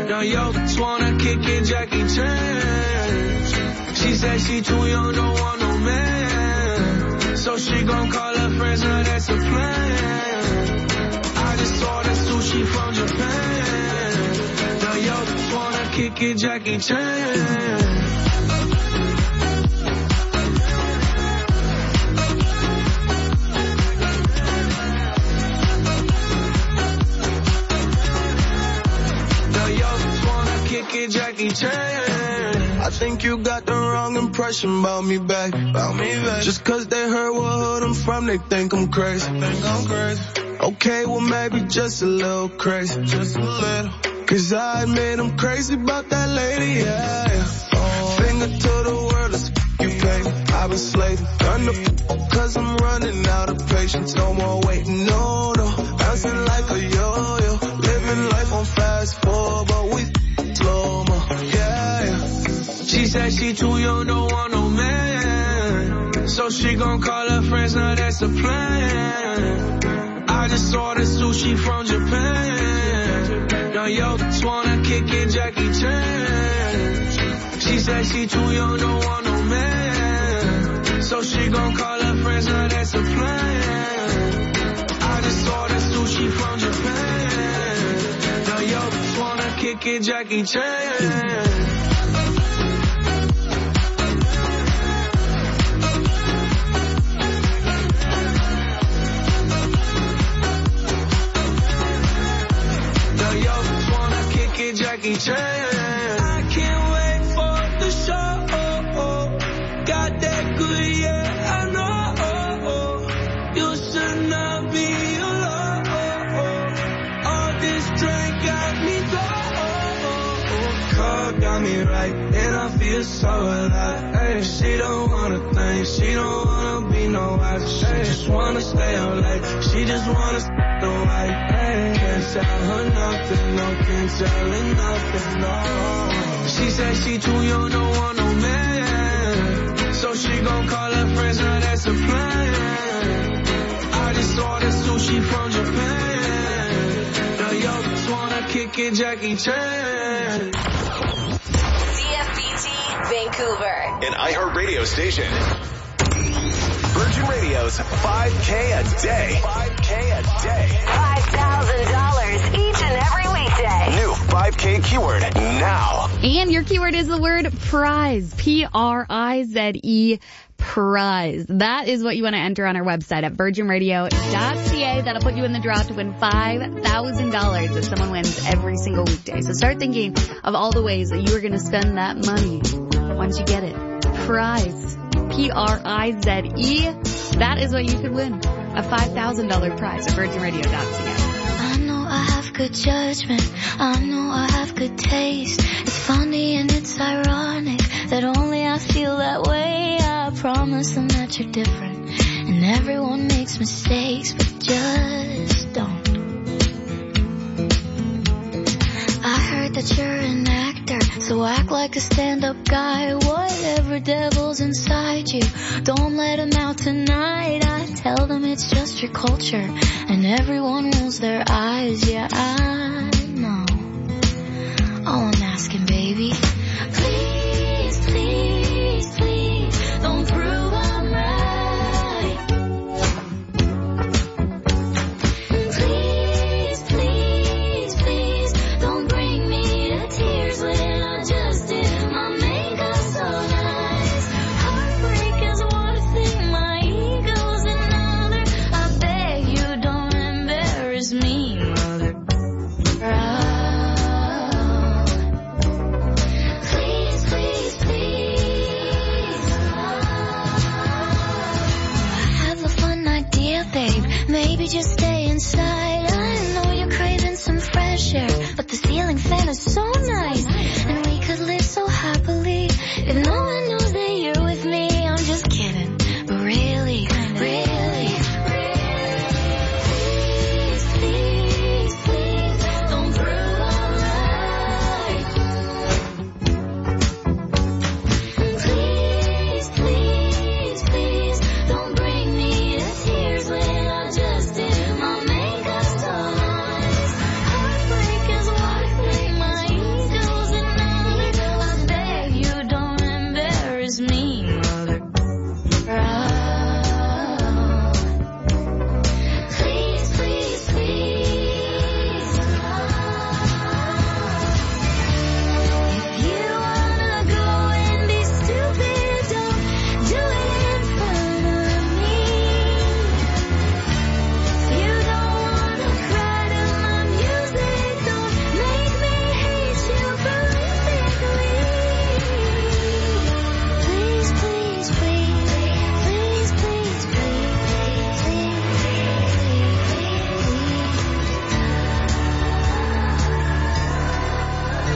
Now yo, just wanna kick it, Jackie Chan. She said she too young, don't want no man. So she gon' call her friends, now that's a plan. I just ordered sushi from Japan. Now yo, just wanna kick it, Jackie Chan. Jackie Chan. I think you got the wrong impression about me back. Just cause they heard what hood I'm from, they think I'm crazy. Okay, well maybe just a little crazy. Just a little. Cause I admit I'm crazy about that lady, yeah. Finger to the world, let's you baby. I've been slaving. Done the cause I'm running out of patience. No more waiting, no. Bouncing like a yo-yo. Living life on fast forward, but we slow-mo, yeah. She said she too young, don't want no man. So she gon' call her friends, now that's a plan. I just ordered sushi from Japan. Now yo, just wanna kick it, Jackie Chan. She said she too young, don't want no man. So she gon' call her friends, now that's a plan. I just ordered sushi from Japan. Now yo, just wanna kick it, Jackie Chan. Jackie Chan. I can't wait for the show. Got that good, yeah, I know. You should not be alone. All this drink got me low. Car got me right, and I feel so alive. Hey, she don't wanna think, she don't wanna be no wife. She just wanna stay up late, she just wanna stay away. Can't tell her nothing, no, can't tell her nothing, no. She said she too young, don't want no man. So she gon' call her friends, now that's a plan. I just ordered sushi from Japan. Now yo, just wanna kick it, Jackie Chan. DFBT, Vancouver. An iHeartRadio station. Virgin Radio's 5K a day. 5K a day. $5,000 each and every weekday. New 5K keyword now. And your keyword is the word prize. P-R-I-Z-E, prize. That is what you want to enter on our website at virginradio.ca. That'll put you in the draw to win $5,000 if someone wins every single weekday. So start thinking of all the ways that you are going to spend that money once you get it. Prize. P-R-I-Z-E. That is what you could win. A $5,000 prize at virginradio.ca. I know I have good judgment. I know I have good taste. It's funny and it's ironic that only I feel that way. I promise them that you're different. And everyone makes mistakes, but just don't. I heard that you're an actor, so act like a stand-up guy. Whatever devil's inside you, don't let him out tonight. I tell them it's just your culture, and everyone rolls their eyes. Yeah, I know. All I'm asking, baby, please, please, please, don't prove I'm right. Please, please, please, don't bring me to tears when I just did my makeup so nice. Heartbreak is one thing, my ego's another. I beg you don't embarrass me, mother.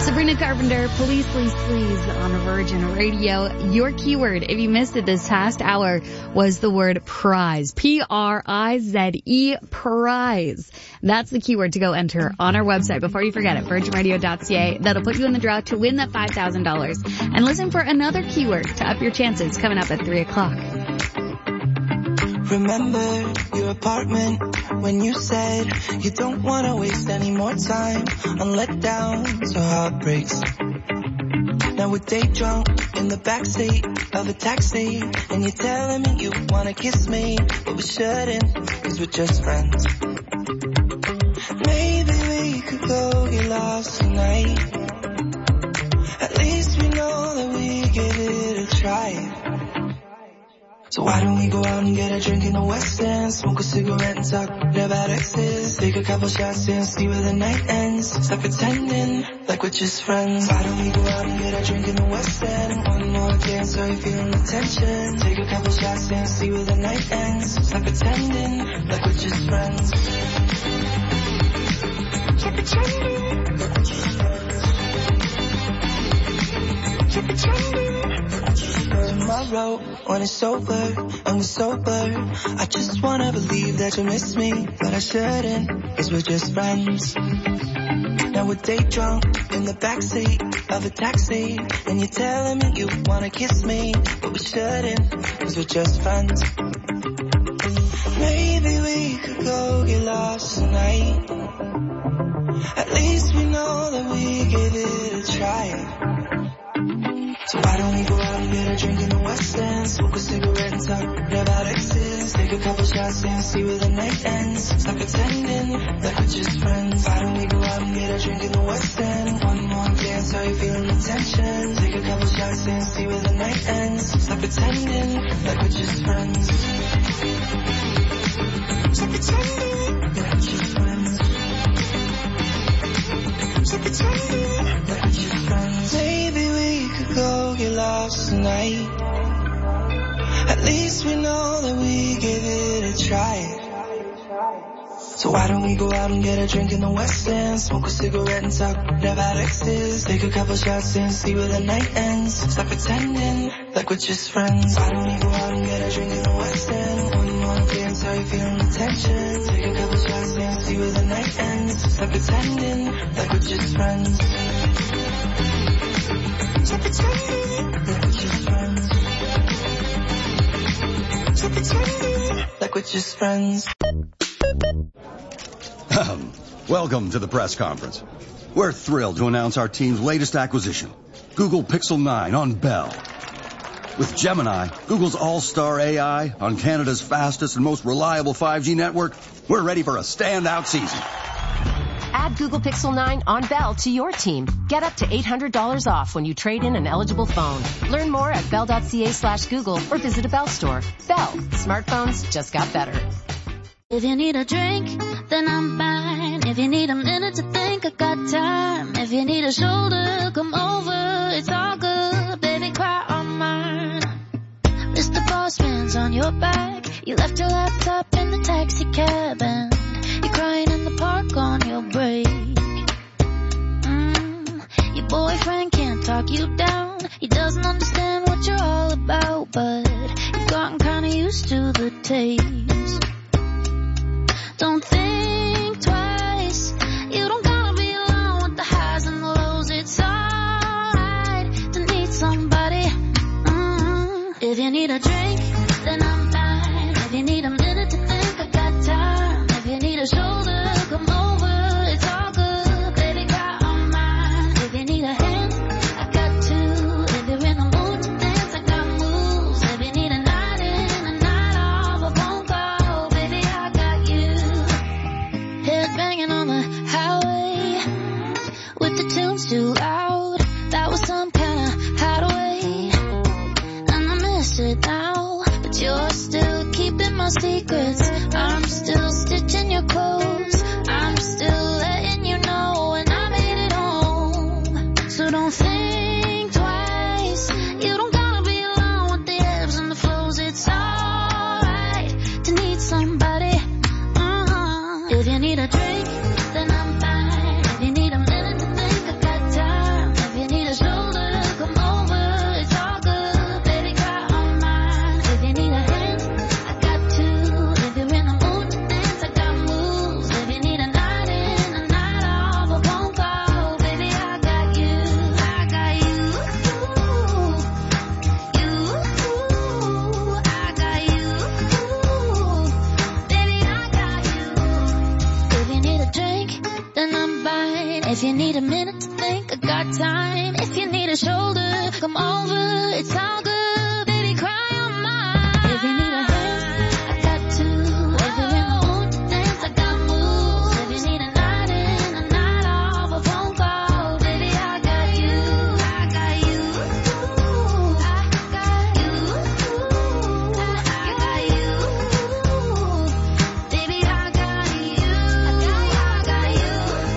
Sabrina Carpenter, Police, Please on Virgin Radio. Your keyword, if you missed it this past hour, was the word prize. P-R-I-Z-E, prize. That's the keyword to go enter on our website. Before you forget it, virginradio.ca. That'll put you in the draw to win that $5,000. And listen for another keyword to up your chances coming up at 3 o'clock. Remember your apartment when you said you don't want to waste any more time on letdowns or heartbreaks. Now we're day drunk in the backseat of a taxi, and you're telling me you want to kiss me, but we shouldn't, cause we're just friends. Maybe we could go get lost tonight. At least we know that we give it a try. So why don't we go out and get a drink in the West End, smoke a cigarette and talk about exes, take a couple shots and see where the night ends, stop pretending like we're just friends. Why don't we go out and get a drink in the West End, one more dance, are you feeling the tension, take a couple shots and see where the night ends, stop pretending like we're just friends. Keep pretending like we're just friends. Keep pretending. Tomorrow, when it's over and we're sober, I just wanna believe that you miss me, but I shouldn't, cause we're just friends. Now we're day drunk in the backseat of a taxi, and you're telling me you wanna kiss me, but we shouldn't, cause we're just friends. Maybe we could go get lost tonight. At least we know that we gave it a try. So why don't we go out and get a drink in the West End, smoke a cigarette and talk about exes, take a couple shots and see where the night ends, stop pretending like we're just friends. Why don't we go out and get a drink in the West End, one more dance, are you feeling the tension, take a couple shots and see where the night ends, stop pretending like we're just friends. Stop pretending like we're just friends. Stop pretending like we're just friends. Maybe we could go get lost tonight. At least we know that we gave it a try. So why don't we go out and get a drink in the West End, smoke a cigarette and talk about exes, take a couple shots and see where the night ends, stop pretending like we're just friends. Why don't we go out and get a drink in the West End, one more dance, are you feeling the tension, take a couple shots and see where the night ends, stop pretending like we're just friends. Stop pretending like we're just friends. Stop pretending like we're just friends. Welcome to the press conference. We're thrilled to announce our team's latest acquisition, Google Pixel 9 on Bell. With Gemini, Google's all-star AI on Canada's fastest and most reliable 5G network, we're ready for a standout season. Add Google Pixel 9 on Bell to your team. Get up to $800 off when you trade in an eligible phone. Learn more at bell.ca/Google or visit a Bell store. Bell. Smartphones just got better. If you need a drink, then I'm fine. If you need a minute to think, I got time. If you need a shoulder, come over. It's all good, baby, cry on mine. Mr. Boss Man's on your back. You left your laptop in the taxi cab and you're crying in the park on your break. Your boyfriend can't talk you down. He doesn't understand what you're all about, but you've gotten kinda used to the taste. Don't think twice. You don't gotta be alone with the highs and the lows. It's alright to need somebody. If you need a drink, then I'm fine. If you need a minute to think, I got time. If you need a shoulder, come over. It's all good, baby, cry on mine. If you need a hand, I got two. If you're in the mood to dance, I got moves. If you need a night in, a night off, a phone call, baby, I got you. Head banging on the highway with the tunes too loud. That was some kind of hideaway, and I miss it now. But you're still keeping my secrets. I'm still stitching your clothes. I'm still letting you know when I made it home. So don't think twice. You don't gotta be alone with the ebbs and the flows. It's alright to need somebody. If you need a drink, then I'm fine. If you need a minute to think, I got time. If you need a minute to think, I got time. If you need a shoulder, come over. It's all good, baby, cry on mine. If you need a hand, I got two. If you're in the mood to dance, I got moves. If you need a night in, a night off, a phone call, baby, I got you. I got you. I got you. I got you. Baby, I got you. I got you.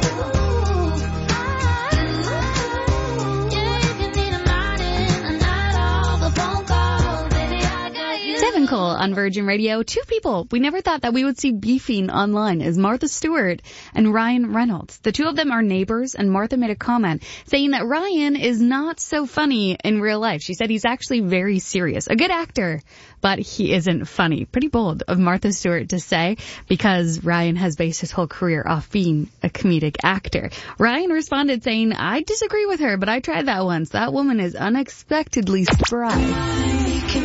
Devin Cole on Virgin Radio. Two people we never thought that we would see beefing online is Martha Stewart and Ryan Reynolds. The two of them are neighbors, and Martha made a comment saying that Ryan is not so funny in real life. She said he's actually very serious. A good actor, but he isn't funny. Pretty bold of Martha Stewart to say, because Ryan has based his whole career off being a comedic actor. Ryan responded saying, I disagree with her, but I tried that once. That woman is unexpectedly spry.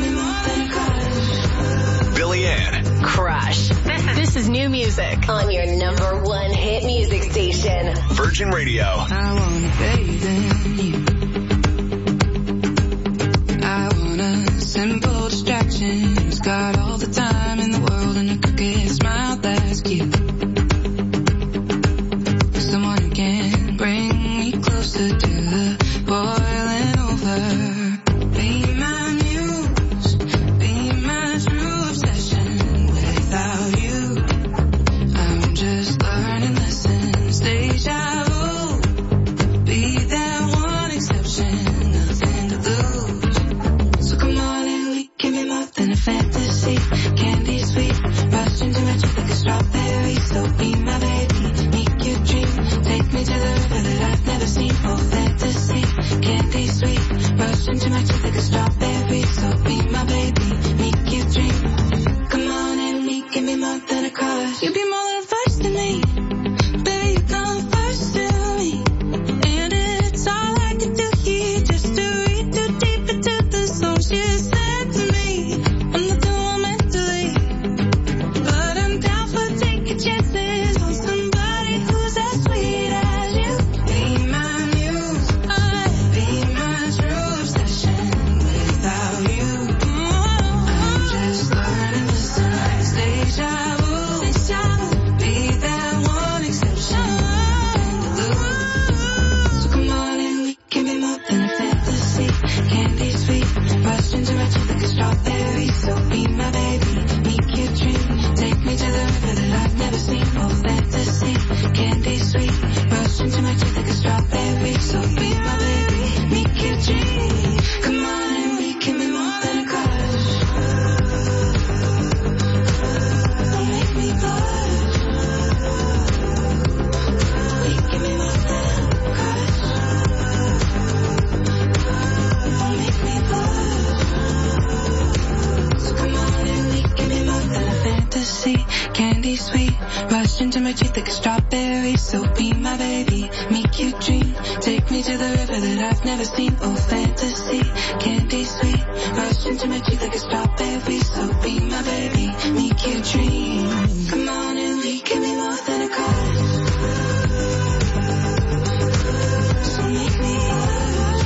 Billy Ann. Crush. This is new music On your number one hit music station. Virgin Radio. I wanna bathe in you. I want a simple distraction. Who's got all the time in the world and a crooked smile that's cute. Someone who can bring me closer to the boiling over. Be my muse, be my true obsession. Without you, I'm just learning lessons. Deja vu, be that one exception. Nothing to lose. So come on and we give me more than a fantasy. Candy sweet, rush into my teeth like a strawberry. So be my baby, make your dream. Take me to the river that I've never seen. Oh, fantasy, candy sweet, rush into my teeth like a strawberry. So be my baby, make your dream. Come on and we give me more than a crush. You be more than a first to me. Baby, you come first to me. And it's all I can do here just to read too deep into the song she said to me. I'm not the one mentally, but I'm down for taking chances on somebody who's as sweet as you. Be my muse, be my true obsession. Without you, I'm just learning the signs. Deja vu, be that one exception. So come on and we give me more than a fantasy. Candy sweet, rush into my teeth like a strawberry. So be my baby, make your dream. Take me to the river that I've never seen. Oh, fantasy, candy sweet, rush into my teeth like a strawberry. So be my baby, make your dream. Come on and we give me more than a crush. Don't make me blush. You give me more than a crush. Don't make me blush. So come on and we give me more than a fantasy. Candy sweet, rush into my teeth like a strawberry. So be my baby, make you dream. Take me to the river that I've never seen. Oh, fantasy, candy sweet, rush into my teeth like a strawberry. So be my baby, make you dream. Come on and we give me more than a crush. So make me blush.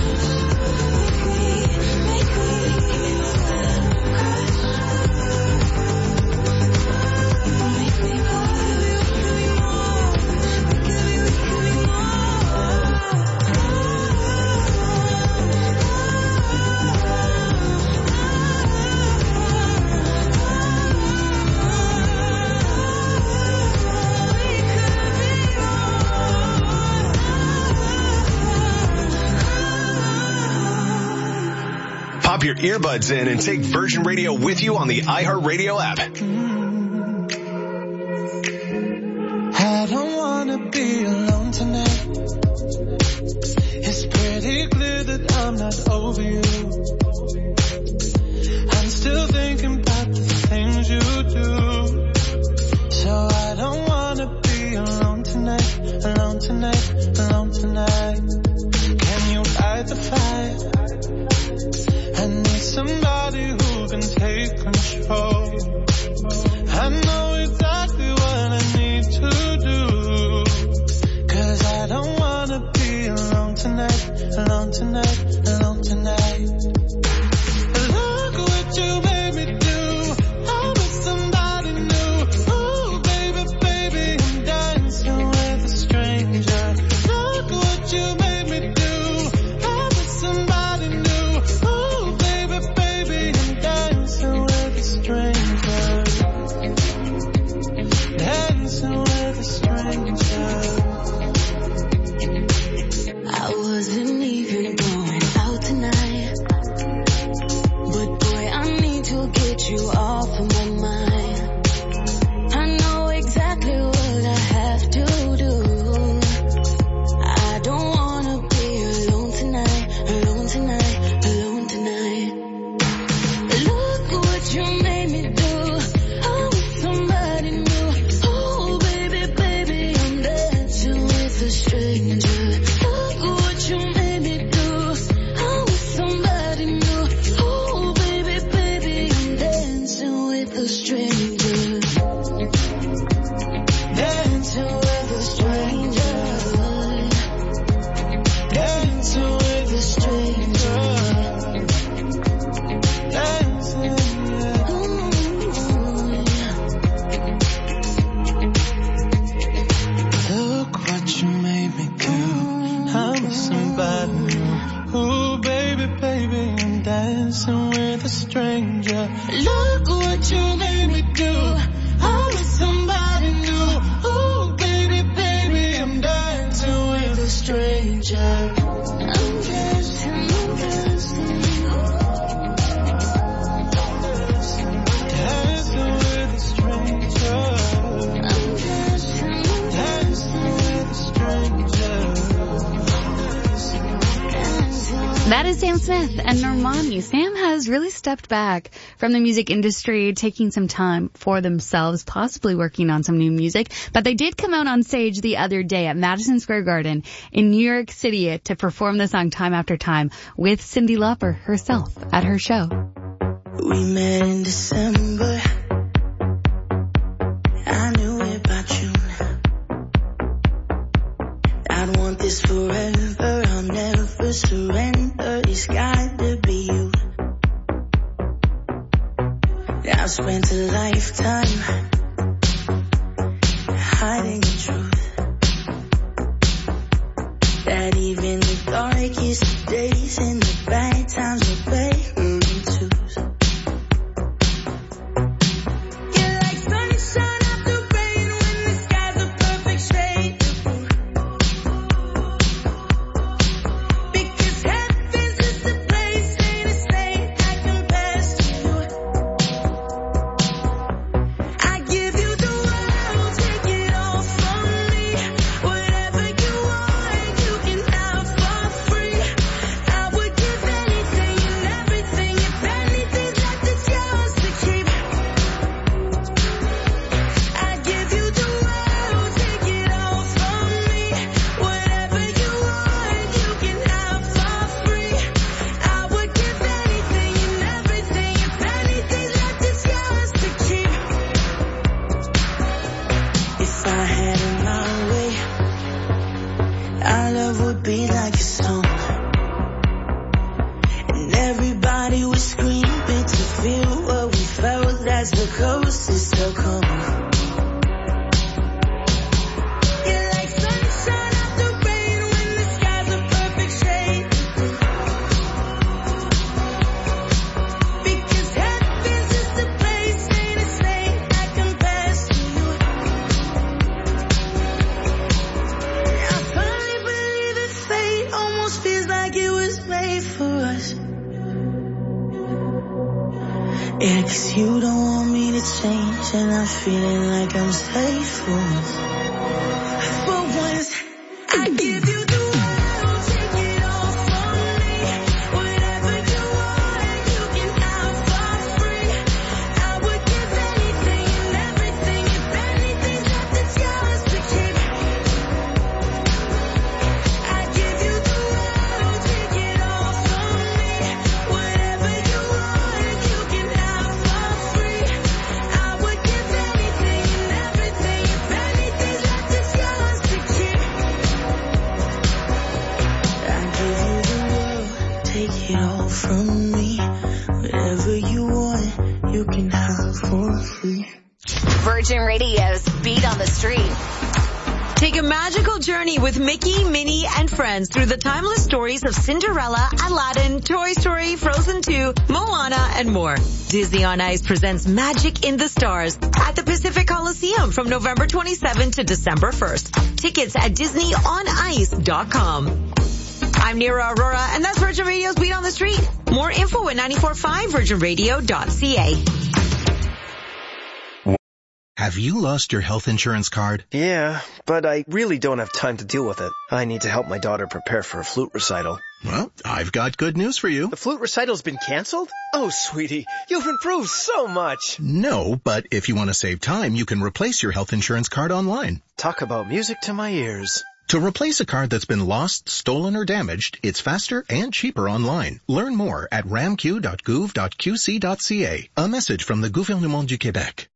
Make me give me more than a crush. Make me blush. Give me more. Pop your earbuds in and take Virgin Radio with you on the iHeartRadio app. I don't wanna be alone tonight. It's pretty clear that I'm not over you. I'm still thinking about the things you do. So I don't wanna be alone tonight, alone tonight, alone tonight. Can you light the fire? I need somebody who can take control. I know exactly what I need to do, 'cause I don't want alone tonight, alone tonight. Look what you made me do. I'm with somebody new. Ooh, baby, baby, I'm dancing with a stranger. Look what you made me do. I'm with somebody new. Ooh, baby, baby, I'm dancing with a stranger. Dancing with a stranger. I wasn't even going out tonight, but boy, I need to get you off of my mind. I know exactly what I have to do. I don't wanna be alone tonight, alone tonight, alone tonight. Look what you made me do. I'm with somebody new. Oh, baby, baby, I'm dancing with a stranger. Look what you made me do. I'm with somebody new. Oh, baby, baby, I'm dancing with a stranger. Dancing with a stranger. Dancing with a stranger. Dancing, yeah. Look what you made me do. I'm with somebody new. Ooh, baby, baby, I'm dancing with a stranger. Look what you made me do. I'm with somebody new. Ooh, baby, baby, I'm dancing with a stranger. I'm dancing, I'm dancing. Dancing with a stranger. I'm dancing, Dancing with a stranger. That is Sam Smith and Normani. Sam has really stepped back from the music industry, taking some time for themselves, possibly working on some new music. But they did come out on stage the other day at Madison Square Garden in New York City to perform the song Time After Time with Cyndi Lauper herself at her show. We met in December. I knew about you. I'd want this forever. I'll never surrender. It's got to be you. I've spent a lifetime hiding the truth. That even the darkest days and the bad times are better in twos. You're like sunshine after rain when the sky's a perfect shade of blue. Because heaven's just a place, ain't a state that compares to you. I give you the world, take it all from me. Whatever you want, you can have for free. I would give anything and everything if anything's left it's yours to keep. I give you the world, take it all from me. Whatever you want, you can have for free. I would give anything and everything if anything's left it's yours to keep. If I had it my way, our love would be like a song, and everybody would scream it to feel what we felt as the coast is so cold. You're like sunshine after rain when the sky's a perfect shade of blue. Because heaven's just a place, ain't a state that compares to you. I finally believe that fate almost feels like it was made for us. Yeah, 'cause you don't want me to change, and I'm feeling like I'm safe for once. For once, I give you the world, take it all from me. Whatever you want, you can have for free. I would give anything and everything if anything's left it's yours to keep. I give you the world, take it all from me. Whatever you want, you can have for free. I would give anything and everything if anything's left it's yours to keep. take it all from me. Whatever you want, you can have for free. Virgin Radio's Beat on the Street. Take a magical journey with Mickey, Minnie, and friends through the timeless stories of Cinderella, Aladdin, Toy Story, Frozen 2, Moana, and more. Disney on Ice presents Magic in the Stars at the Pacific Coliseum from November 27 to December 1st. Tickets at DisneyOnIce.com. I'm Neera Aurora, and that's Virgin Radio's Beat on the Street. More info at 94.5 virginradio.ca. Have you lost your health insurance card? Yeah, but I really don't have time to deal with it. I need to help my daughter prepare for a flute recital. Well, I've got good news for you. The flute recital's been canceled? Oh, sweetie, you've improved so much. No, but if you want to save time, you can replace your health insurance card online. Talk about music to my ears. To replace a card that's been lost, stolen, or damaged, it's faster and cheaper online. Learn more at ramq.gouv.qc.ca. A message from the Gouvernement du Québec.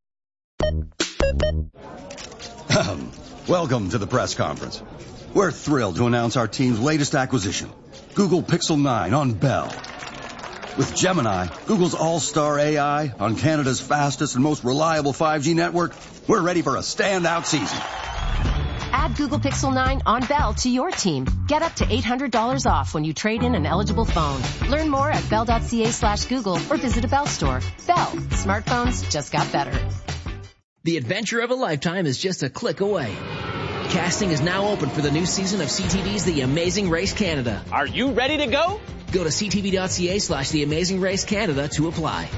Welcome to the press conference. We're thrilled to announce our team's latest acquisition, Google Pixel 9 on Bell. With Gemini, Google's all-star AI on Canada's fastest and most reliable 5G network, we're ready for a standout season. Add Google Pixel 9 on Bell to your team. Get up to $800 off when you trade in an eligible phone. Learn more at bell.ca/Google or visit a Bell store. Bell. Smartphones just got better. The adventure of a lifetime is just a click away. Casting is now open for the new season of CTV's The Amazing Race Canada. Are you ready to go? Go to ctv.ca/The Amazing Race Canada to apply.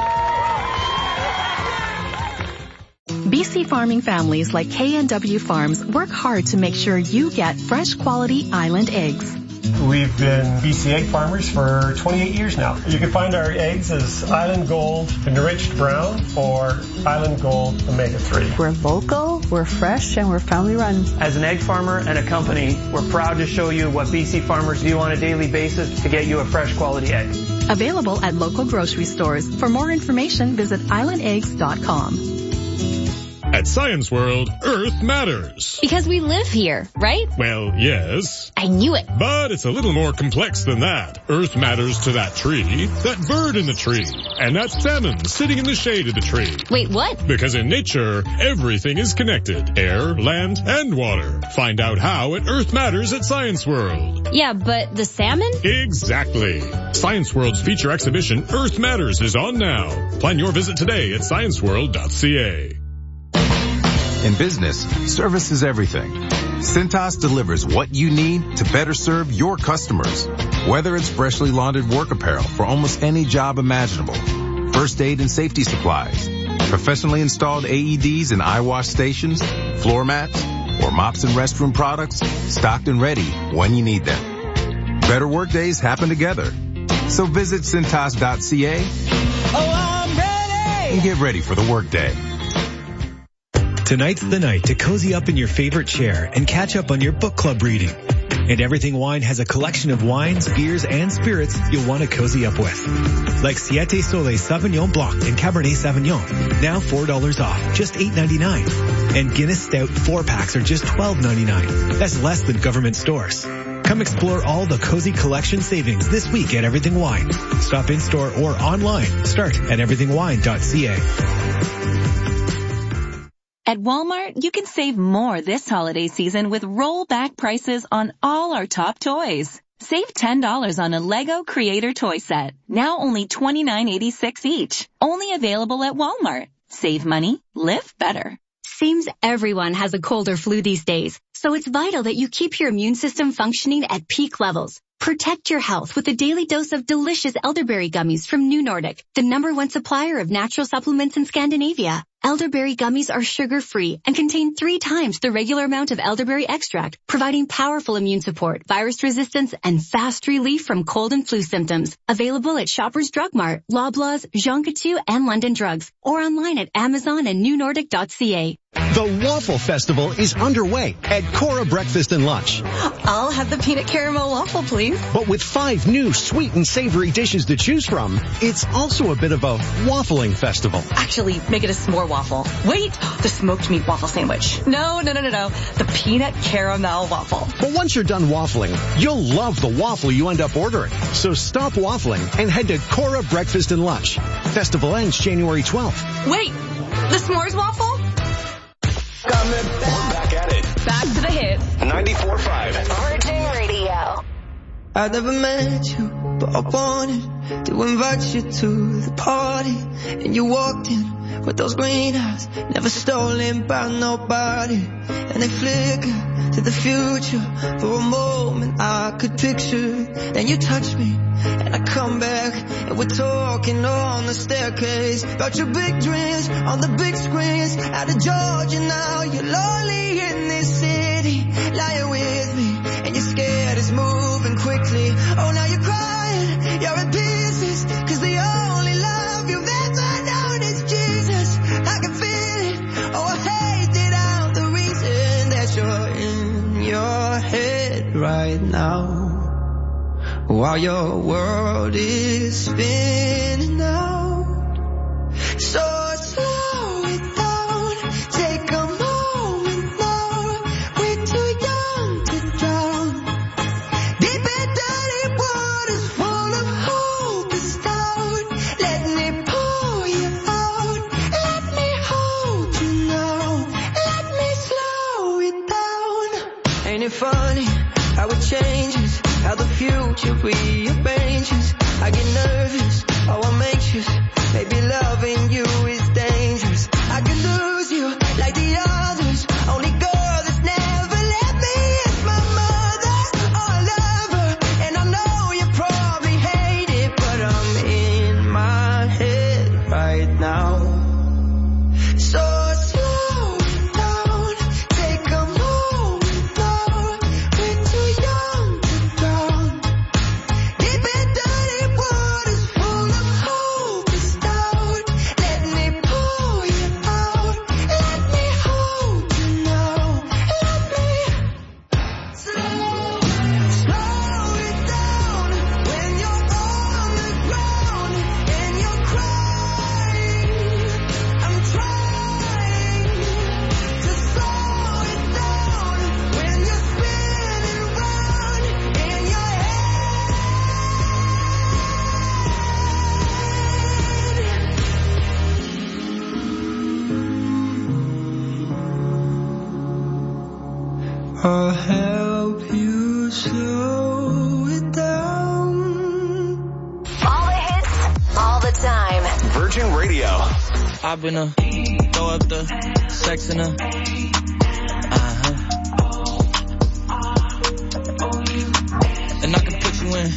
BC farming families like K&W Farms work hard to make sure you get fresh quality island eggs. We've been BC egg farmers for 28 years now. You can find our eggs as Island Gold Enriched Brown or Island Gold Omega-3. We're local, we're fresh, and we're family run. As an egg farmer and a company, we're proud to show you what BC farmers do on a daily basis to get you a fresh quality egg. Available at local grocery stores. For more information, visit islandeggs.com. At Science World, Earth matters. Because we live here, right? Well, yes. I knew it. But it's a little more complex than that. Earth matters to that tree, that bird in the tree, and that salmon sitting in the shade of the tree. Wait, what? Because in nature, everything is connected. Air, land, and water. Find out how at Earth Matters at Science World. Yeah, but the salmon? Exactly. Science World's feature exhibition, Earth Matters, is on now. Plan your visit today at scienceworld.ca. In business, service is everything. Cintas delivers what you need to better serve your customers. Whether it's freshly laundered work apparel for almost any job imaginable, first aid and safety supplies, professionally installed AEDs and eye wash stations, floor mats, or mops and restroom products, stocked and ready when you need them. Better work days happen together. So visit Cintas.ca and get ready for the workday. Tonight's the night to cozy up in your favorite chair and catch up on your book club reading. And Everything Wine has a collection of wines, beers, and spirits you'll want to cozy up with. Like Siete Sole Sauvignon Blanc and Cabernet Sauvignon, now $4 off, just $8.99. And Guinness Stout 4-packs are just $12.99. That's less than government stores. Come explore all the cozy collection savings this week at Everything Wine. Stop in store or online. Start at everythingwine.ca. At Walmart, you can save more this holiday season with rollback prices on all our top toys. Save $10 on a Lego Creator toy set, now only $29.86 each. Only available at Walmart. Save money, live better. Seems everyone has a cold or flu these days, so it's vital that you keep your immune system functioning at peak levels. Protect your health with a daily dose of delicious elderberry gummies from New Nordic, the #1 supplier of natural supplements in Scandinavia. Elderberry gummies are sugar-free and contain 3 times the regular amount of elderberry extract, providing powerful immune support, virus resistance, and fast relief from cold and flu symptoms. Available at Shoppers Drug Mart, Loblaws, Jean Coutu, and London Drugs, or online at Amazon and newnordic.ca. The Waffle Festival is underway at Cora Breakfast and Lunch. I'll have the peanut caramel waffle, please. But with 5 new sweet and savory dishes to choose from, it's also a bit of a waffling festival. Actually, make it a s'more waffle. Wait, the smoked meat waffle sandwich. No. The peanut caramel waffle. But once you're done waffling, you'll love the waffle you end up ordering. So stop waffling and head to Cora Breakfast and Lunch. Festival ends January 12th. Wait, the s'mores waffle? We're back at it. Back to the hits. 94.5. Virgin Radio. I never met you, but I wanted to invite you to the party. And you walked in with those green eyes, never stolen by nobody. And they flicker to the future. For a moment I could picture. Then you touch me, and I come back, and we're talking on the staircase about your big dreams on the big screens. Out of Georgia now, you're lonely in this city. Lying with me, and you're scared it's moving quickly. Oh, now you're crying, you're in pieces, 'cause the only love you've ever known is Jesus. I can feel it, oh, I hate it out, the reason that you're in your head right now, while your world is spinning out. So slow it down, take a moment now. We're too young to drown. Deep and dirty waters full of hope is down. Let me pull you out. Let me hold you now. Let me slow it down. Ain't it funny how it changes, how the future rearranges? I get nervous, oh I'm anxious. Maybe loving you is dangerous. I could lose you like the others. Only girl that's never left me is my mother. Oh, I love her, and I know you probably hate it, but I'm in my head right now. So slow it down, take a moment now. We're too young to drown. Deep and dirty waters full of hope is down. Let me pull you out. Let me hold you now. Let me slow it down. When you're on the ground and you're crying, I'm trying to slow it down. When you're spinning round in your head. I'll help you slow it down. All the hits, all the time. Virgin Radio. I've been throw up the sex in her. And I can put you in.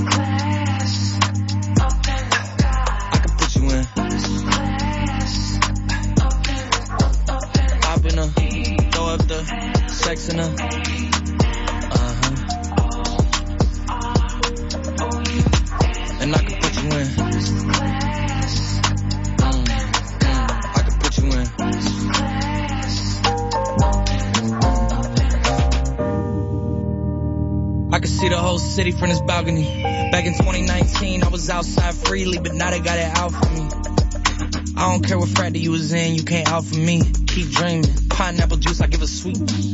I can put you in. I've been throw up the sex in her. And I can put you in. I can put you in. I can see the whole city from this balcony. Back in 2019, I was outside freely, but now they got it out for me. I don't care what frat you was in, you can't out for me. Keep dreaming. Pineapple juice, I give a sweet.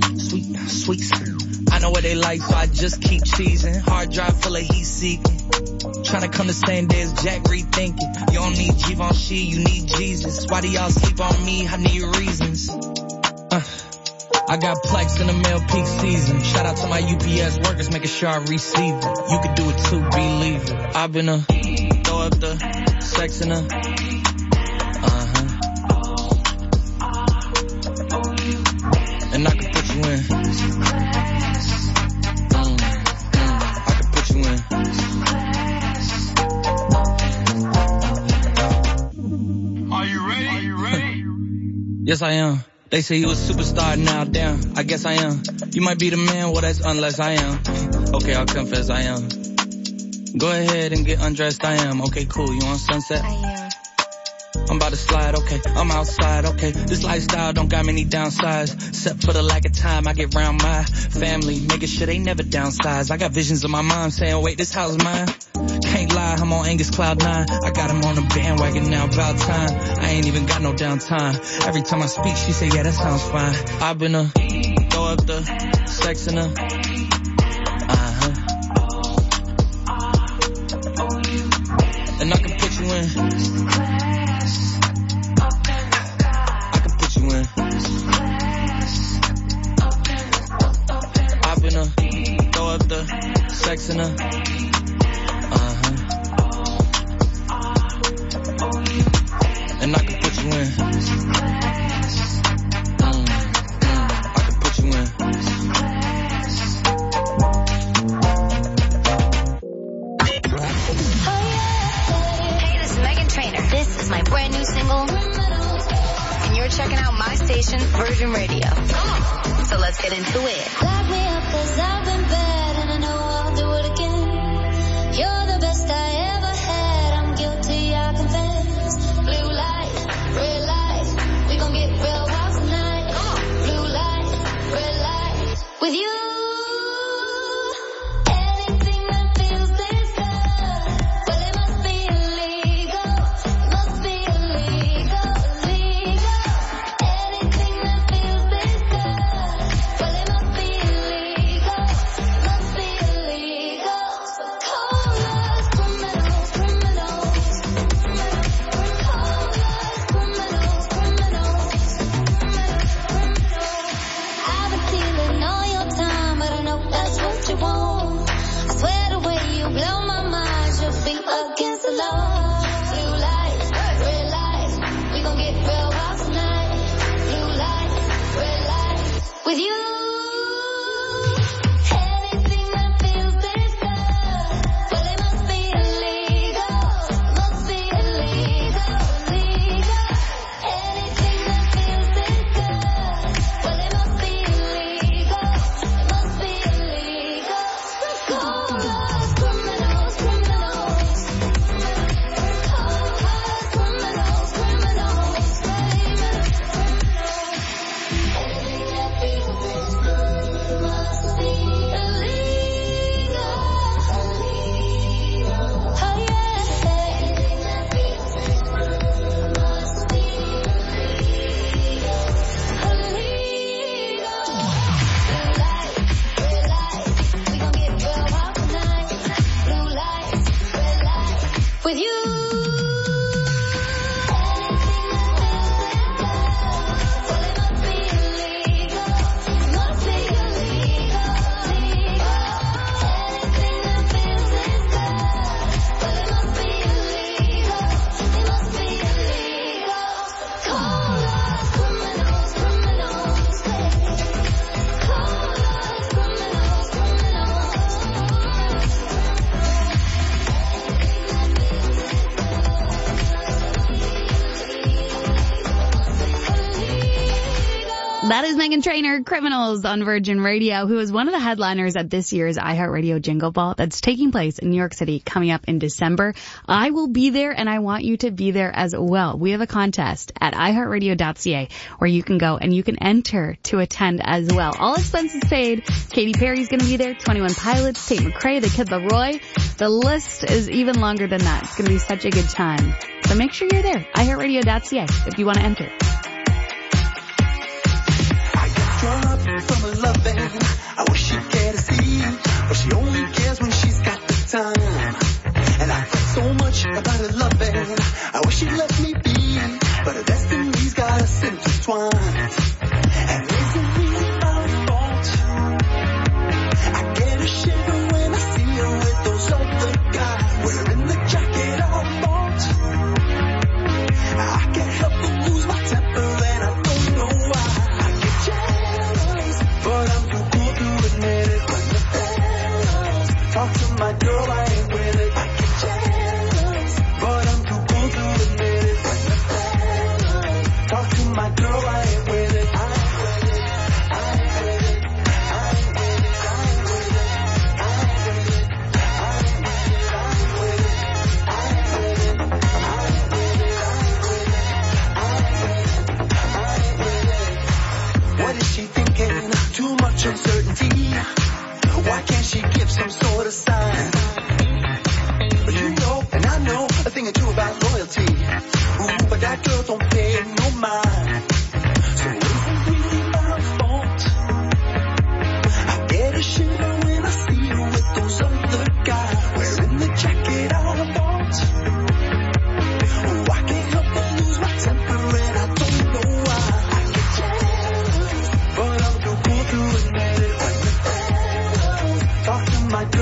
I know what they like, so I just keep cheesing. Hard drive full of heat seeking. Tryna come the same day as Jack rethinking. You don't need Givenchy, you need Jesus. Why do y'all sleep on me? I need reasons. I got Plex in the mail peak season. Shout out to my UPS workers, making sure I receive it. You can do it too, believe it. I've been throw up the sex in her. And I can put you in. I can put you in. Are you ready? Yes, I am. They say you a superstar now, damn. I guess I am. You might be the man, well that's unless I am. Okay, I'll confess I am. Go ahead and get undressed, I am. Okay, cool. You on Sunset? I am. I'm about to slide, okay, I'm outside, okay. This lifestyle don't got many downsides, except for the lack of time I get round my family, making sure they never downsize. I got visions of my mom saying, wait, this house is mine. Can't lie, I'm on Angus Cloud 9. I got him on the bandwagon now, about time. I ain't even got no downtime. Every time I speak, she say, yeah, that sounds fine. I've been throw up the sex in her. And I can put you in. I can put you in. I've been throw up the sex in her. And I can put you in. I can put you in. Hey, this is Meghan Trainor. This is my brand new single. And you're checking out my station, Virgin Radio. So let's get into it. Lock me up 'cause I've been bad and I know I'll do it again. You're the best I ever had. I'm guilty, I confess. Blue light, red light. We gon' get real wild tonight. Blue light, red light. With you. Anything that feels this good. Well, it must be illegal. Must be illegal, illegal. Anything that feels this good. Well, it must be illegal. Must be illegal. So call us criminals, criminals. Call us criminals, criminals. I've been stealing all your time, but I know that's what you want. I swear the way you blow my mind should be against the law. Blue light, red light. We gon' get real wild tonight. Blue light, red light. With you. Anything that feels this good. Well, it must be illegal. Must be illegal, illegal. Anything that feels this good. Well, it must be illegal. Must be illegal. Call us criminals, criminals. Call us criminals, criminals. Anything that feels this good must be illegal. Oh yeah. Anything that feels this good must be illegal. Illegal. Blue light, red light. We gon' get real wild tonight. Blue light, red light. With you. Anything that feels this good. Well, it must be illegal. Must be illegal, illegal. Anything that feels this good. Well, it must be illegal. It must be illegal. Call us criminals, criminals. Call us criminals, That is Meghan Trainor, Criminals on Virgin Radio, who is one of the headliners at this year's iHeartRadio Jingle Ball that's taking place in New York City coming up in December. I will be there and I want you to be there as well. We have a contest at iHeartRadio.ca where you can go and you can enter to attend as well. All expenses paid. Katy Perry's going to be there, 21 Pilots, Tate McRae, The Kid Laroi. The list is even longer than that. It's going to be such a good time. So make sure you're there. iHeartRadio.ca if you want to enter. From a loving, I wish she'd care to see, but she only cares when she's got the time. And I fret so much about her loving, I wish she'd let me be, but her destiny's got us intertwined. And isn't really my fault. I get a shiver when I see her with those other guys, wearing the jacket I bought. I can't help but lose my temper and I don't know why. I get jealous, but I'm too cool to admit it. When the fellas talk to my girl, I ain't with it. I get jealous, but I'm too cool to admit it. When the fellas talk to my girl, I ain't with it. I ain't with it. I ain't with it. I ain't with it. I ain't with it. I ain't with it. I ain't with it. I ain't with it. I ain't with it. I ain't with it. I ain't with it.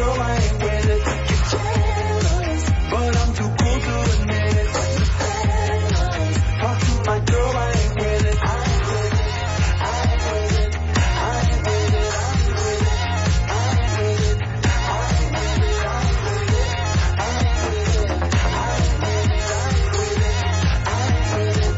girl, I ain't with it. I get jealous, but I'm too cool to admit it. Talk to my girl, I ain't with it. I ain't with it. I ain't with it. I ain't with it. I ain't with it. I ain't with it. I ain't with it. I ain't with it. I ain't with it. I ain't with it. I ain't with it.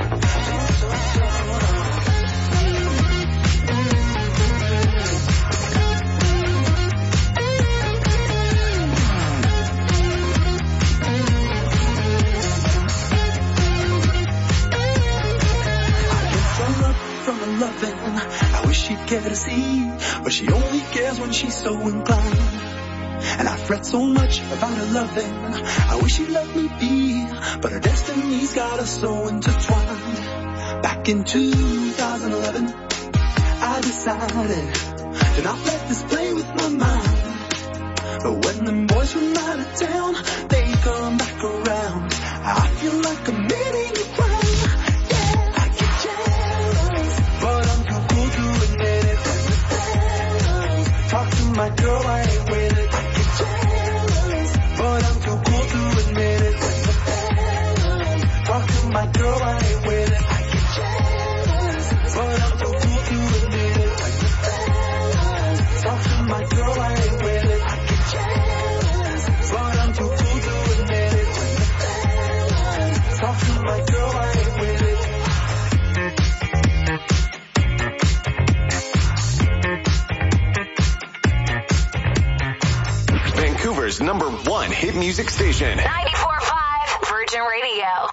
From the loving, I wish she'd care to see, but she only cares when she's so inclined. And I fret so much about her loving, I wish she'd let me be, but her destiny's got us so intertwined. Back in 2011, I decided to not let this play with my mind. But when them boys from out of town, they come back around, I feel like I'm committing a crime. Talk to my girl, I ain't with it. I get jealous, but I'm too cool to admit it. Talk to my girl, I ain't with it. I get jealous, but I'm too cool to admit it. Talk to my girl, I ain't with it. I get jealous, but I'm too cool to admit it. Talk to my girl, I ain't with it. Vancouver's #1 hit music station. 94.5 Virgin Radio.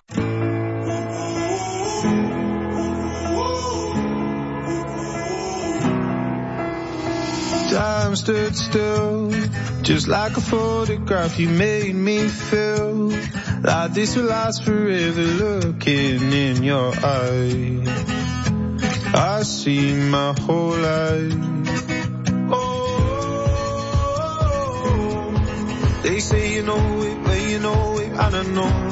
Time stood still, just like a photograph. You made me feel like this will last forever. Looking in your eyes, I see my whole life. They say you know it, but you know it, I don't know.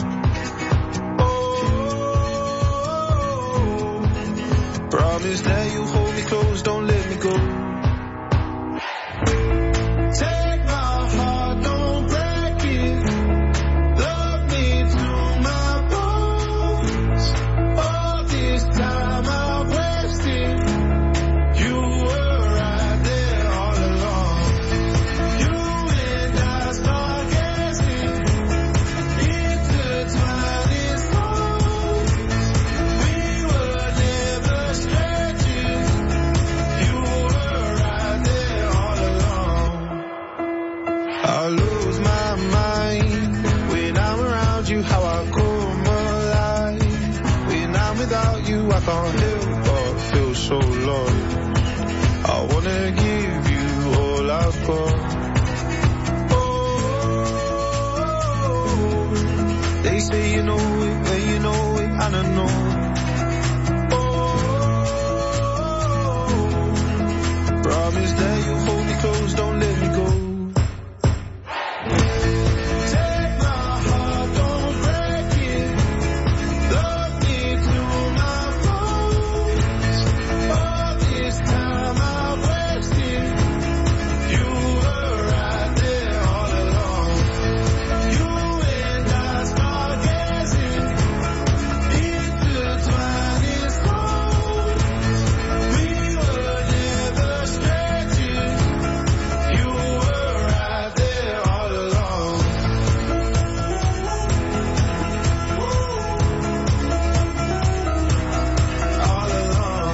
Oh, promise that you hold me close, don't let me go. Take my heart, don't break it. Love me to my bones. All this time I've wasted. You were right there all along. You and I start guessing. Intertwined in songs. We were never strangers. You were right there all along. I lose my mind when I'm around you, how I come alive. When I'm without you, I can't help but feel so lost. I wanna give you all I've got. Oh, they say you know it, but you know it, I don't know. Oh, promise that you hold me close, don't let me go. Take my heart, don't break it. Love me to my bones. All this time I wasted. You were right there all along. You and I start guessing. Intertwined in songs. We were never strangers. You were right there all along. All along.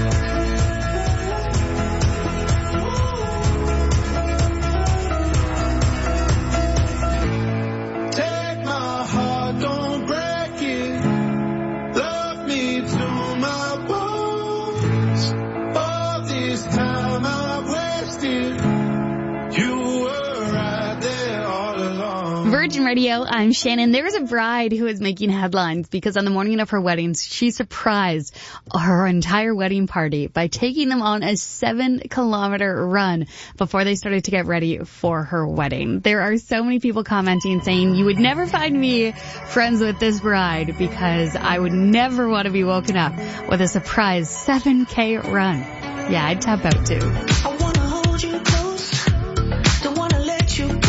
Take my heart, don't break it. Love me to my bones. All this time I wasted. You were right there all along. Virgin Radio, I'm Shannon. There is a bride who is making headlines because on the morning of her wedding, she surprised her entire wedding party by taking them on a 7-kilometer run before they started to get ready for her wedding. There are so many people commenting saying, you would never find me friends with this bride because I would never want to be woken up with a surprise 7K run. Yeah, I'd tap out too. I wanna hold you close. Don't wanna let you go.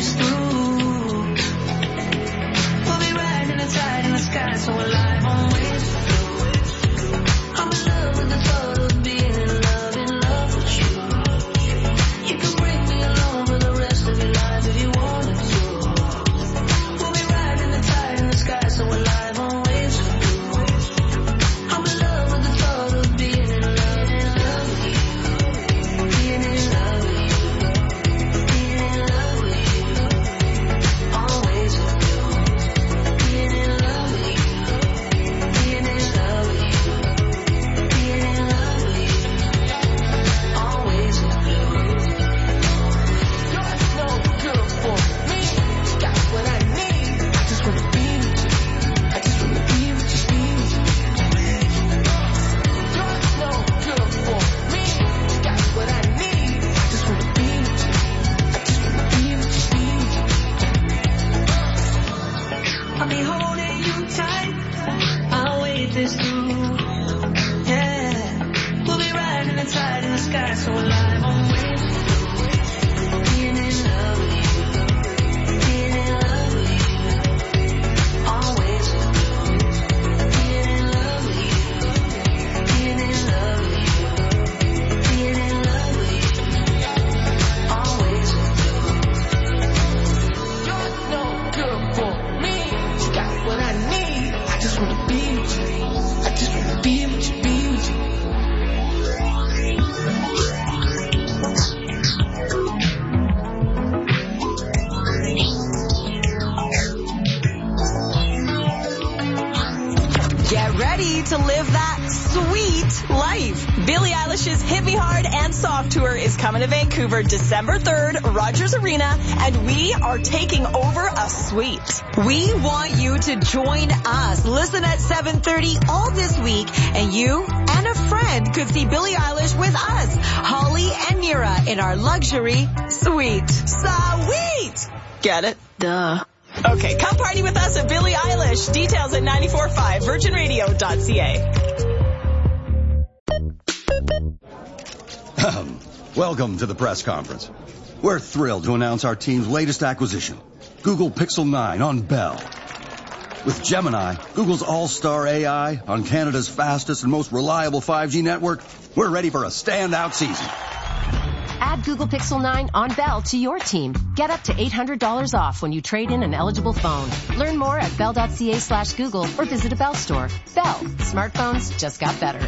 this through. We'll be riding the tide in the sky, so alive on waves. I'm in love with the thought of being in love with you. You can bring me along for the rest of your life if you wanted to. We'll be riding the tide in the sky, so alive on waves. I'm in love with the thought of being in love with you. Being in love with you. Being in love with you. Always with you. Being in love with you. Being in love with you. Being in love with you. Always with you. You're no good for me. Got what I need. I just wanna be with you. I just wanna be with you. You're no good for me. Got what I need. I just wanna be with you. I just wanna be with you. I'll be holding you tight. I'll wait this through. Yeah, we'll be riding the tide in the sky, so alive on waves. Being in love with you. Being in love with you. Always with you. Being in love with you. Being in love with you. Being in love with you. Always with you. You're no good for me. You got what I need. I just wanna be with you. I just wanna be with you, be with you. Get ready to live that sweet life. Billie Eilish's Hit Me Hard and Soft Tour is coming to Vancouver December 3rd, Rogers Arena, and we are taking over a suite. We want you to join us. Listen at 7:30 all this week, and you and a friend could see Billie Eilish with us, Holly and Nira, in our luxury suite. Sweet! Get it? Duh. Okay, come party with us at Billie Eilish. Details at 94.5 virginradio.ca. Welcome to the press conference. We're thrilled to announce our team's latest acquisition, Google Pixel 9 on Bell. With Gemini, Google's all-star AI on Canada's fastest and most reliable 5G network, we're ready for a standout season. Add Google Pixel 9 on Bell to your team. Get up to $800 off when you trade in an eligible phone. Learn more at bell.ca/Google or visit a Bell store. Bell. Smartphones just got better.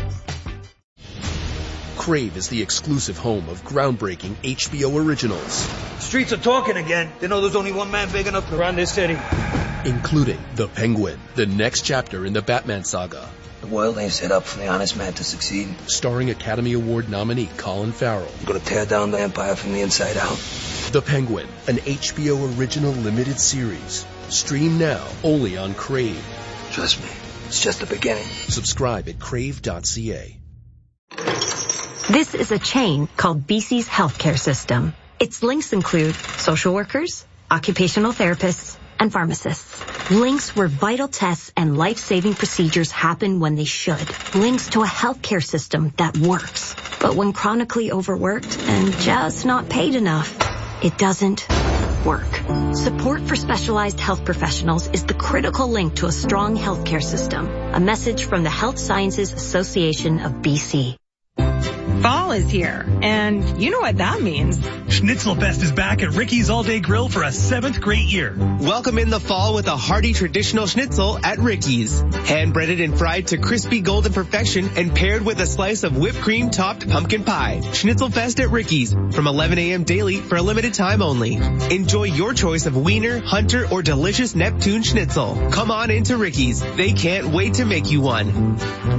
Crave is the exclusive home of groundbreaking HBO originals. Streets are talking again. They know there's only one man big enough to run this city. Including The Penguin, the next chapter in the Batman saga. The world ain't set up for the honest man to succeed. Starring Academy Award nominee Colin Farrell. I'm gonna tear down the empire from the inside out. The Penguin, an HBO original limited series. Stream now, only on Crave. Trust me, it's just the beginning. Subscribe at crave.ca. This is a chain called BC's healthcare system. Its links include social workers, occupational therapists, and pharmacists. Links where vital tests and life-saving procedures happen when they should. Links to a healthcare system that works. But when chronically overworked and just not paid enough, it doesn't work. Support for specialized health professionals is the critical link to a strong healthcare system. A message from the Health Sciences Association of BC. Fall is here, and you know what that means. Schnitzelfest is back at Ricky's All Day Grill for a 7th great year. Welcome in the fall with a hearty traditional schnitzel at Ricky's. Hand-breaded and fried to crispy golden perfection and paired with a slice of whipped cream topped pumpkin pie. Schnitzelfest at Ricky's from 11 a.m. daily for a limited time only. Enjoy your choice of wiener, hunter, or delicious Neptune schnitzel. Come on into Ricky's. They can't wait to make you one.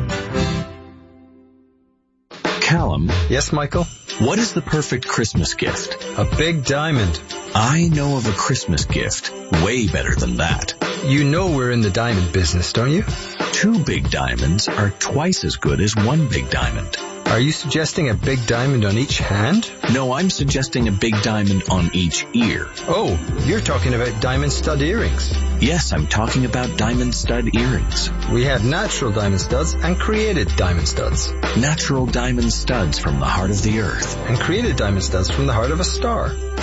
Callum. Yes, Michael? What is the perfect Christmas gift? A big diamond. I know of a Christmas gift way better than that. You know we're in the diamond business, don't you? 2 big diamonds are twice as good as 1 big diamond. Are you suggesting a big diamond on each hand? No, I'm suggesting a big diamond on each ear. Oh, you're talking about diamond stud earrings. Yes, I'm talking about diamond stud earrings. We have natural diamond studs and created diamond studs. Natural diamond studs from the heart of the earth. And created diamond studs from the heart of a star.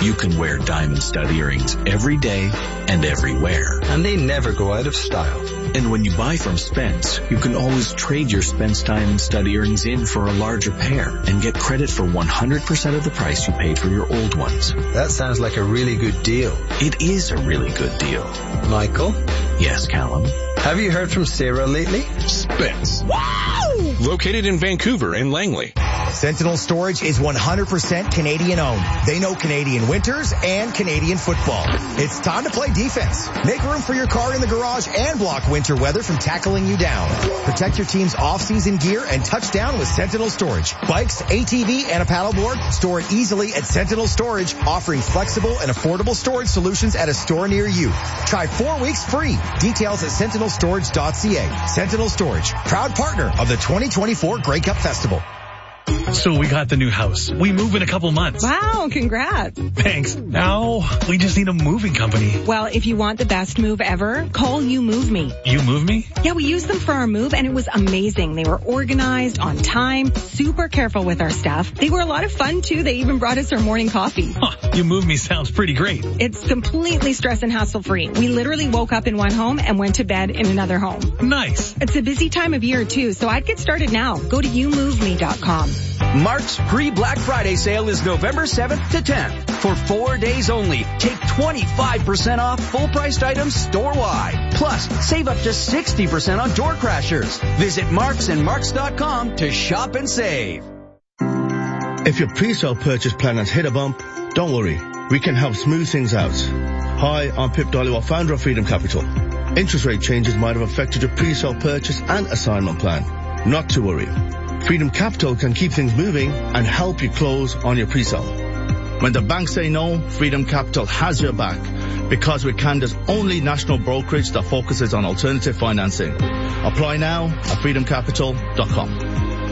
you can wear diamond stud earrings every day and everywhere. And they never go out of style. And when you buy from Spence, you can always trade your Spence diamond stud earrings in for a larger pair and get credit for 100% of the price you paid for your old ones. That sounds like a really good deal. It is a really good deal. Michael? Yes, Callum? Have you heard from Sarah lately? Spence. Wow! Located in Vancouver and Langley. Sentinel Storage is 100% Canadian owned. They know Canadian winters and Canadian football. It's time to play defense. Make room for your car in the garage and block winter weather from tackling you down. Protect your team's off-season gear and touch down with Sentinel Storage. Bikes, ATV, and a paddleboard, store it easily at Sentinel Storage, offering flexible and affordable storage solutions at a store near you. Try 4 weeks free. Details at sentinelstorage.ca. Sentinel Storage, proud partner of the 2024 Grey Cup Festival. So we got the new house. We move in a couple months. Wow, congrats. Thanks. Now we just need a moving company. Well, if you want the best move ever, call You Move Me. You Move Me? Yeah, we used them for our move and it was amazing. They were organized, on time, super careful with our stuff. They were a lot of fun too. They even brought us our morning coffee. Huh, You Move Me sounds pretty great. It's completely stress and hassle free. We literally woke up in one home and went to bed in another home. Nice. It's a busy time of year too, so I'd get started now. Go to YouMoveMe.com. Mark's pre-Black Friday sale is November 7th to 10th. For 4 days only, take 25% off full-priced items store-wide. Plus, save up to 60% on door crashers. Visit marksandmarks.com to shop and save. If your pre-sale purchase plan has hit a bump, don't worry. We can help smooth things out. Hi, I'm Pip Dhaliwal, founder of Freedom Capital. Interest rate changes might have affected your pre-sale purchase and assignment plan. Not to worry. Freedom Capital can keep things moving and help you close on your pre-sale. When the banks say no, Freedom Capital has your back because we're Canada's only national brokerage that focuses on alternative financing. Apply now at freedomcapital.com.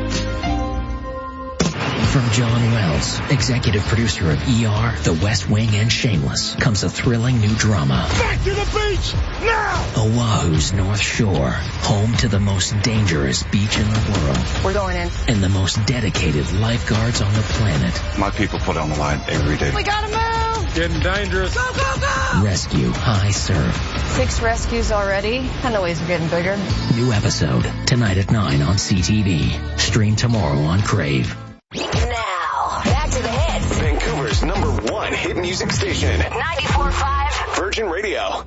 From John Wells, executive producer of ER, The West Wing, and Shameless, comes a thrilling new drama. Back to the beach, now! Oahu's North Shore, home to the most dangerous beach in the world. We're going in. And the most dedicated lifeguards on the planet. My people put on the line every day. We gotta move! Getting dangerous. Go, go, go! Rescue High Surf. 6 rescues already. And the waves are getting bigger. New episode, tonight at 9 on CTV. Stream tomorrow on Crave. Now, back to the hits. Vancouver's #1 hit music station. 94.5 Virgin Radio.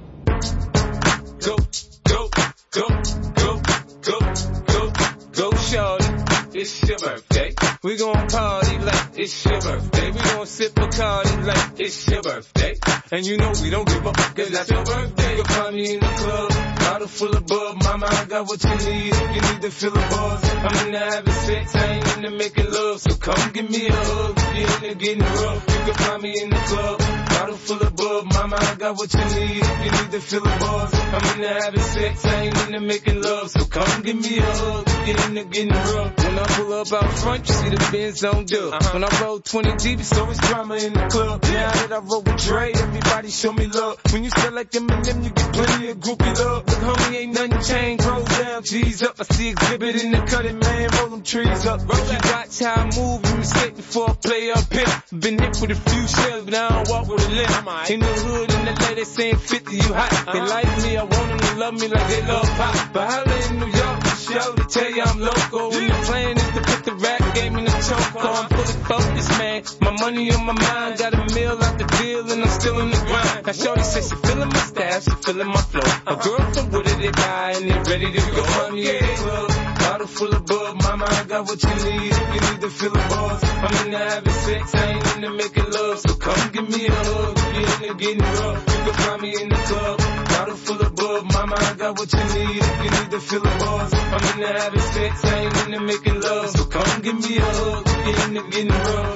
Go, go, go, go, go, go, go, shorty. It's your birthday. We gon' party like it's your birthday. We gon' sip Bacardi like it's your birthday. And you know we don't give up, cause that's your birthday. You'll find me in the club, bottle full of bub. Mama, I got what you need if you need to fill the buzz. I'm into having sex, I ain't into making love. So come give me a hug, if you're into getting rough. You can find me in the club, bottle full of bub. Mama, I got what you need if you need to fill the buzz. I'm into having sex, I ain't into making love. So come give me a hug, if you're into getting rough. When I pull up out front, you see the Benz on dub. When I roll 20 deep, it's always drama in the club. Now that I roll with Dre, everybody show me love. When you sell like Eminem, you get plenty of groupie love. But homie, ain't nothing changed. Roll down, G's up. I see exhibit in the cutting, man. Roll them trees up. Roll that. Watch how I move. You mistake before I play up here. Been hit with a few shells, but I don't walk with a limp. In the hood, in the LA, they saying 50, you hot. They like me, I want them to love me like they love pop. But holla in New York, show to tell you I'm local. When the plan is to put the rap game in the choke. I'm fully focused, man. My money on my mind. Got a meal out the deal, and I'm still in the grind. Now shorty says she feeling my style, she feeling my flow. A girl from Wooded, they buy, and they ready to go. Find me in the club, bottle full of bub. Mama, I got what you need if you need to fill the buzz. I'm into having sex, I ain't into making love. So come give me a hug, if you're into getting rough. You can find me in the club, bottle full of bub. Mama, I got what you need if you need to fill the buzz. I'm into having sex, I ain't into making love. So come give me a hug, if you're into getting rough.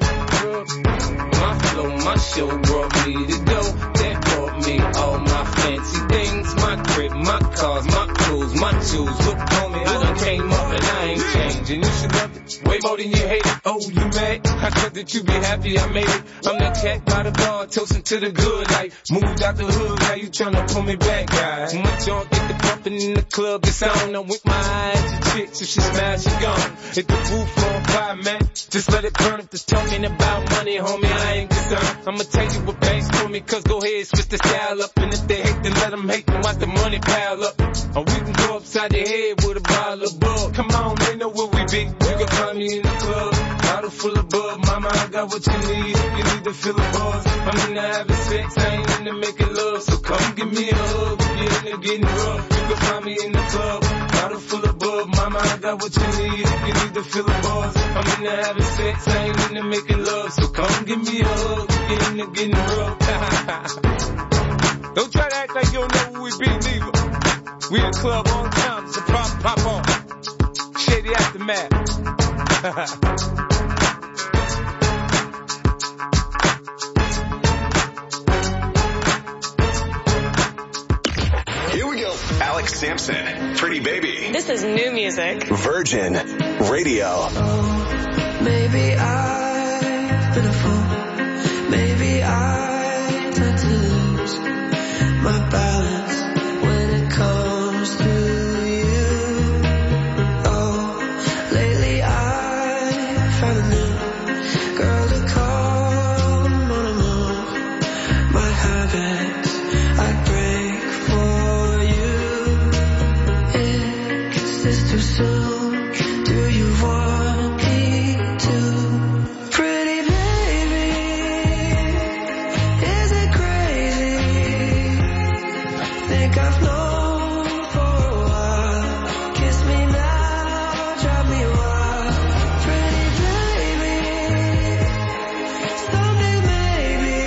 My flow, my show brought me to go. That brought me all my fancy things. My crib, my cars, my clothes, my tools. Look, homie, I done came up and I ain't changing. You should love it way more than you hate it. Oh, know you mad. I thought that you be happy I made it. I'm that cat by the bar, toasting to the good life. Moved out the hood, now you tryna pull me back, guys. My junk get the pumping in the club, it's on. I'm with my eyes to chicks, if she smash, she gone. Hit the roof on fire, man. Just let it burn if they're talking about money, homie, I ain't concerned. I'ma tell you what banks told me, cause go ahead, switch the style up. And if they hate, then let them hate, then watch the money pile up. Or we can go upside the head with a bottle of bug. Come on, they know where we be. You can find me in the club, bottle full of bug. Mama, I got what you need, if you need to feel the buzz. I'm into having sex, I ain't into making love. So come give me a hug, if you're into getting rough. You can find me in the club, bottle full of bug. Mama, I got what you need, if you need to feel the buzz. I'm into having sex, I ain't into making love. So come give me a hug, if you're into getting rough. Don't try to act like you don't know who we be, neither. We in the club all the time, so pop on. Shady Aftermath. Here we go. Alex Sampson, Pretty Baby. This is new music. Virgin Radio. Maybe I've been a fool. Maybe I tend to lose my balance when it comes to you. Oh, lately I found a new girl to call on a move. My habits I break for you. Is this too soon? Do you want me to? Pretty baby, is it crazy? Think I've known for a while. Kiss me now, drive me wild. Pretty baby, someday maybe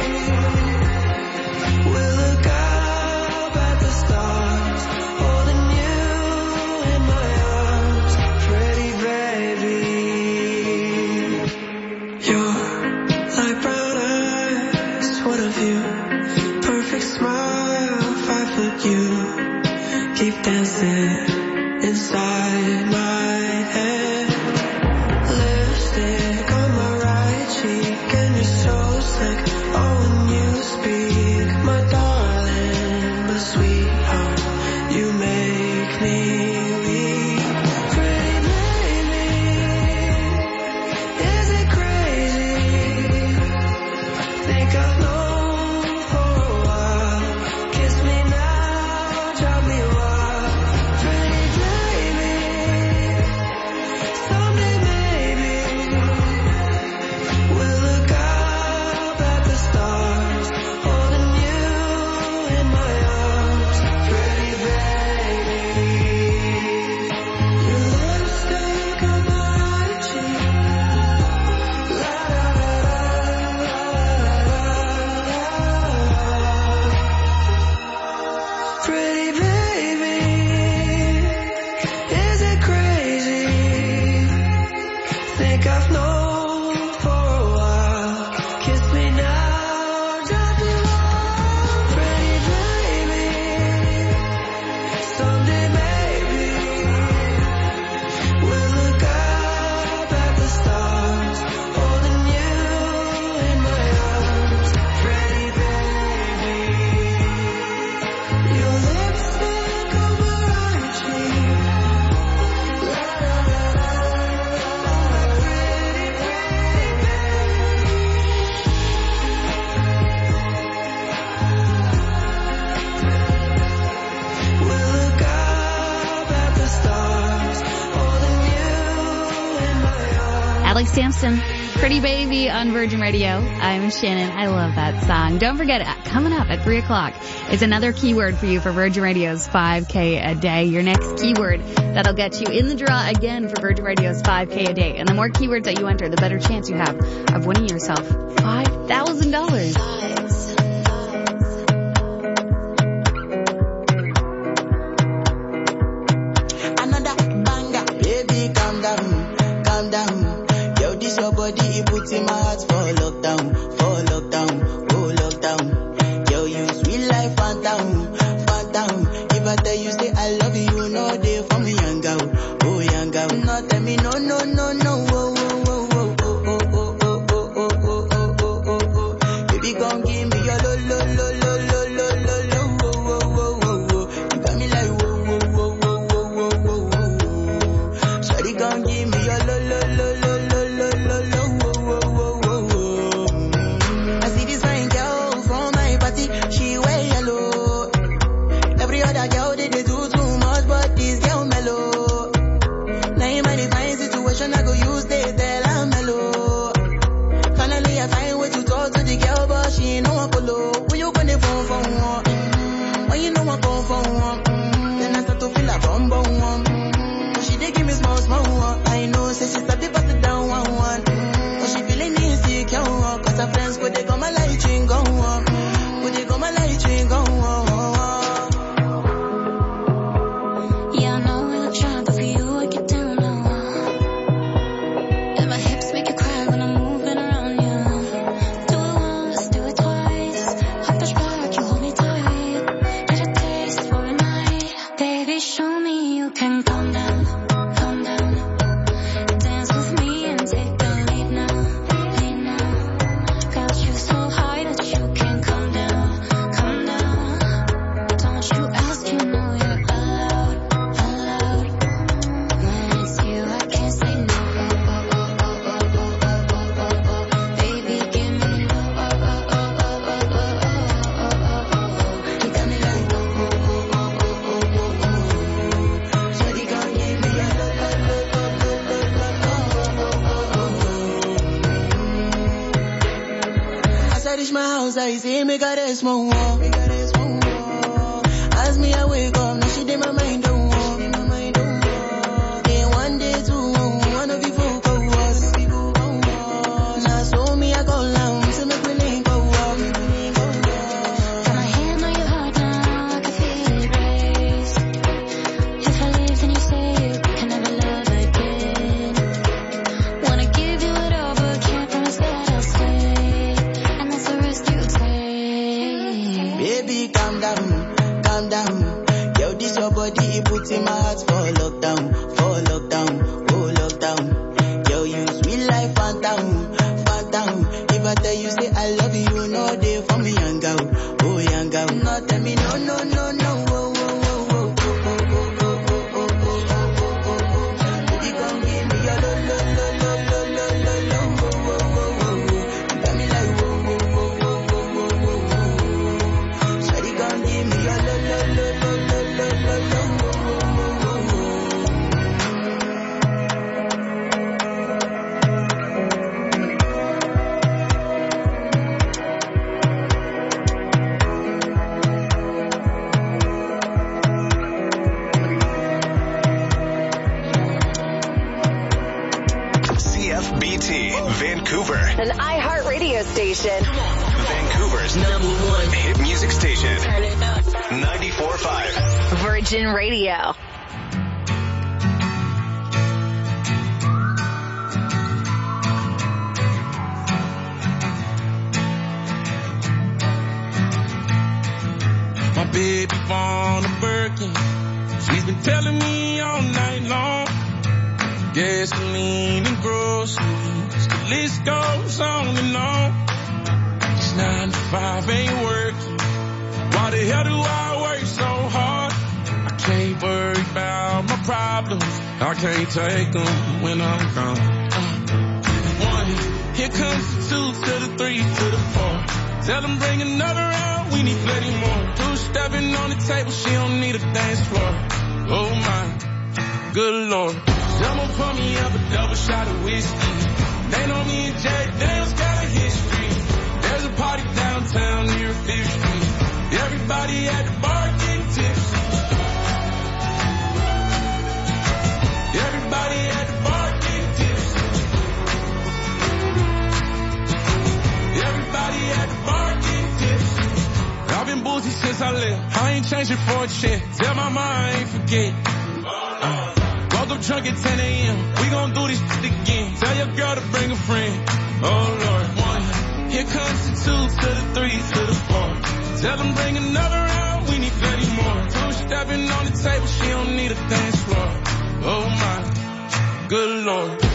we'll look up at the stars, holding you in my arms. Pretty baby, you're like brown eyes, what a view. Perfect smile, 5 foot you. Keep dancing inside my head. Lipstick on my right cheek, and you're so slick. Oh, when you speak, my darling, my sweetheart, you make me weak. Pretty baby, is it crazy? Think I've known for a while. Kiss me now, drive me wild. Pretty baby, someday maybe we'll look up at the stars, holding you in my arms. Pretty baby, your lipstick on my right cheek. La la la la la. Pretty baby, is it crazy? Think I've known for a while. Kiss me now, drive me wild. Pretty baby, someday maybe we'll look up at the stars, holding you in my arms. Pretty baby, your lipstick on my right cheek. La la la la la. Pretty baby, we'll look up at the stars, holding you in my arms. Alex Sampson, Pretty Baby on Virgin Radio. I'm Shannon. I love that song. Don't forget, coming up at 3 o'clock is another keyword for you for Virgin Radio's 5K a day. Your next keyword that'll get you in the draw again for Virgin Radio's 5K a day. And the more keywords that you enter, the better chance you have of winning yourself $5,000. Another banger, baby, calm down, calm down. Yo, this your body, it puts in my heart for lockdown, oh lockdown. Yo, you sweet life, phantom. If I tell you say I love you, you know they for me, young girl, oh young girl. No, tell me no, oh, oh, oh, oh, oh, say make her rest more. As me I wake up, now she did my mind don't walk. Day one, day two, one of you folk go was. Now so me I go down, so make me link go walk. Got my hand on your heart now, I can feel it race. If I leave, then you say you can never love again. Wanna give you it all, but can't promise that I'll stay. And that's the risk you take. Baby, calm down, calm down. Yo, this your body, it puts in my heart for lockdown, oh lockdown. Yo, you sweet life, phantom, phantom. If I tell you say I love you, no day for me, young girl, oh young girl. No, tell me no, no, no, no, oh, oh, oh, oh, oh, oh, oh, oh, oh, oh. Baby, come give me your lo, lo, lo, lo, lo, lo, lo, oh, oh, oh, oh. Tell me like, oh, oh, oh, oh, oh, oh, oh. Shawty, come give me your lo, lo, lo, lo, lo, lo, lo, lo, oh, oh, oh, oh. CFBT, Vancouver. An iHeartRadio station. Vancouver's #1 hit music station. Turn it up. 94.5. Virgin Radio. My baby born a Birkin. She's been telling me all night long. Gasoline and groceries, the list goes on and on. This 9 to 5 ain't working. Why the hell do I work so hard? I can't worry about my problems. I can't take them when I'm gone. 1, here comes the 2 to the 3 to the 4. Tell them bring another round, we need plenty more. 2 stepping on the table, she don't need a dance floor. Oh my, good Lord. Someone pour me up a double shot of whiskey. They know me and Jack Daniels got a history. There's a party downtown near 5th Street. Everybody at the bar getting tipsy. Everybody at the bar getting tipsy. Everybody at the bar getting tipsy. I've been boozy since I left. I ain't changing for a check. Tell my mom I ain't forget. Woke up drunk at 10 a.m. We gon' do this shit again. Tell your girl to bring a friend. Oh Lord. 1, here comes the 2 to the 3 to the 4. Tell them bring another round, we need plenty more. 2 stepping on the table, she don't need a dance floor. Oh my, good Lord.